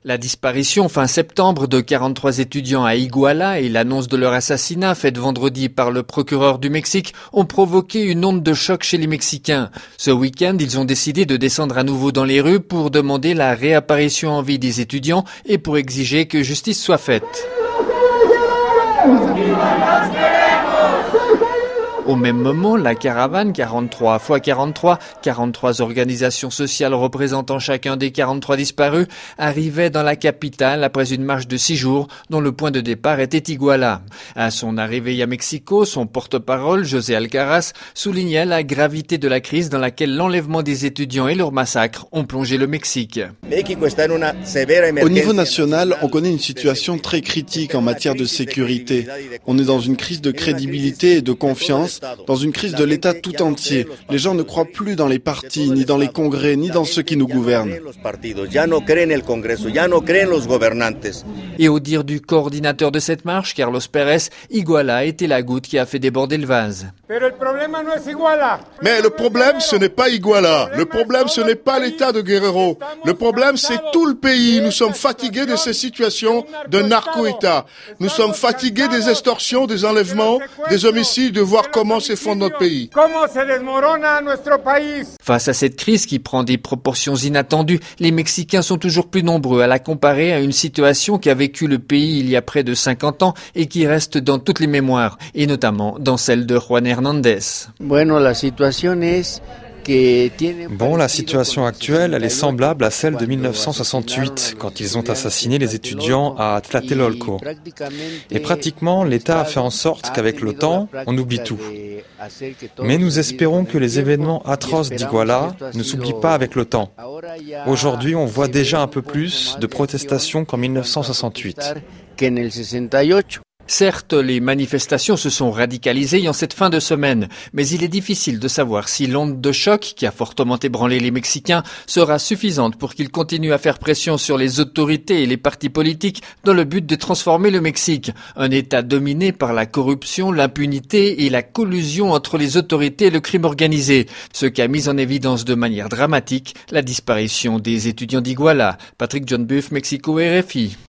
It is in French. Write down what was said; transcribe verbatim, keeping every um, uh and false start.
La disparition fin septembre de quarante-trois étudiants à Iguala et l'annonce de leur assassinat faite vendredi par le procureur du Mexique ont provoqué une onde de choc chez les Mexicains. Ce week-end, ils ont décidé de descendre à nouveau dans les rues pour demander la réapparition en vie des étudiants et pour exiger que justice soit faite. Au même moment, la caravane quarante-trois fois quarante-trois, quarante-trois organisations sociales représentant chacun des quarante-trois disparus, arrivait dans la capitale après une marche de six jours dont le point de départ était Iguala. À son arrivée à Mexico, son porte-parole, José Alcaraz, soulignait la gravité de la crise dans laquelle l'enlèvement des étudiants et leur massacre ont plongé le Mexique. Au niveau national, on connaît une situation très critique en matière de sécurité. On est dans une crise de crédibilité et de confiance, dans une crise de l'État tout entier. Les gens ne croient plus dans les partis, ni dans les congrès, ni dans ceux qui nous gouvernent. Et au dire du coordinateur de cette marche, Carlos Pérez, Iguala était la goutte qui a fait déborder le vase. Mais le problème, ce n'est pas Iguala. Le problème, ce n'est pas l'État de Guerrero. Le problème, c'est tout le pays. Nous sommes fatigués de ces situations de narco-État. Nous sommes fatigués des extorsions, des enlèvements, des homicides, de voir comment s'effondre notre pays. Face à cette crise qui prend des proportions inattendues, les Mexicains sont toujours plus nombreux à la comparer à une situation qu'a vécu le pays il y a près de cinquante ans et qui reste dans toutes les mémoires, et notamment dans celle de Juan Hernandez. Bueno, la situación es Bon, la situation actuelle, elle est semblable à celle de mille neuf cent soixante-huit, quand ils ont assassiné les étudiants à Tlatelolco. Et pratiquement, l'État a fait en sorte qu'avec le temps, on oublie tout. Mais nous espérons que les événements atroces d'Iguala ne s'oublient pas avec le temps. Aujourd'hui, on voit déjà un peu plus de protestations qu'en mille neuf cent soixante-huit. Certes, les manifestations se sont radicalisées en cette fin de semaine, mais il est difficile de savoir si l'onde de choc qui a fortement ébranlé les Mexicains sera suffisante pour qu'ils continuent à faire pression sur les autorités et les partis politiques dans le but de transformer le Mexique, un État dominé par la corruption, l'impunité et la collusion entre les autorités et le crime organisé, ce qui a mis en évidence de manière dramatique la disparition des étudiants d'Iguala. Patrick John Buff, Mexico, R F I.